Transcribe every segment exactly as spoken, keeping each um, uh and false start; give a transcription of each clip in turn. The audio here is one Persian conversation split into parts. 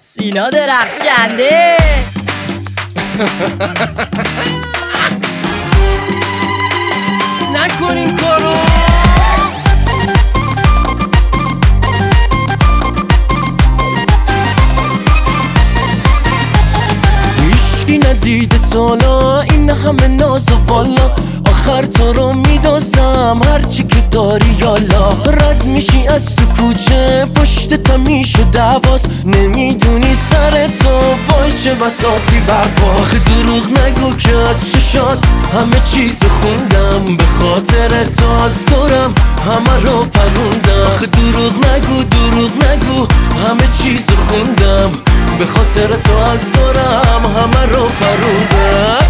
سینا درخشنده. نکن این کارو. هیچکی ندیده تالا این همه ناز و بالا، آخر تو رو میدازم هرچی که داری یالا. رد میشی از تو کوچه پشت تا میشه دواست، نمیدونی سر تو وای چه بساطی برپاست. آخه دروغ نگو که از چشات همه چیز خوندم، به خاطر تو از دورم همه رو پروندم. آخه دروغ نگو دروغ نگو همه چیز خوندم، به خاطر تو از دورم همه رو پروندم.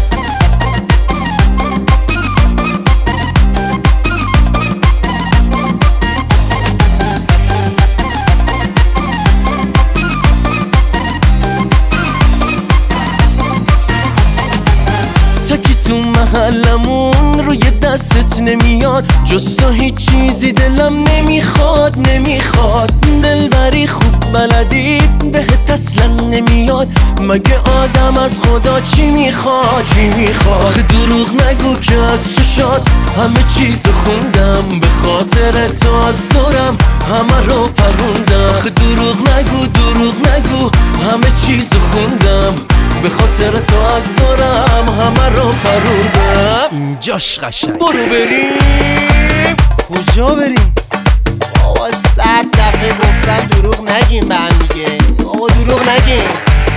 تو محلمون روی دستت نمیاد، جز تو هیچ چیزی دلم نمیخواد نمیخواد. دلبری خوب بلدی بهت اصلا نمیاد، مگه آدم از خدا چی میخواد چی میخواد. آخه دروغ نگو که از چشات همه چیز خوندم، به خاطر تو از دورم همه رو پروندم. آخه دروغ نگو دروغ نگو همه چیز خوندم، به خاطر تو از دورم همه رو پروندم. اینجاش قشنگ. برو بریم. کجا بریم؟ بابا صد دفعه گفتم دروغ نگیم به هم دیگه. بابا دروغ نگیم.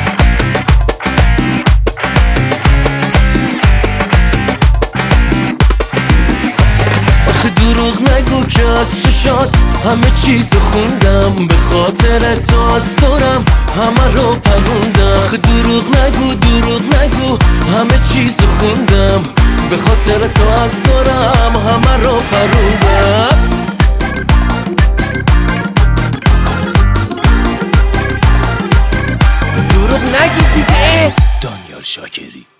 دروغ نگو که از چشات همه چیز خوندم، به خاطر تو از دورم همه رو پروندم. آخه دروغ نگو دروغ نگو همه چیز خوندم، به خاطر تو از دورم همه رو پروندم. دروغ نگید دیگه. دانیال شاکری.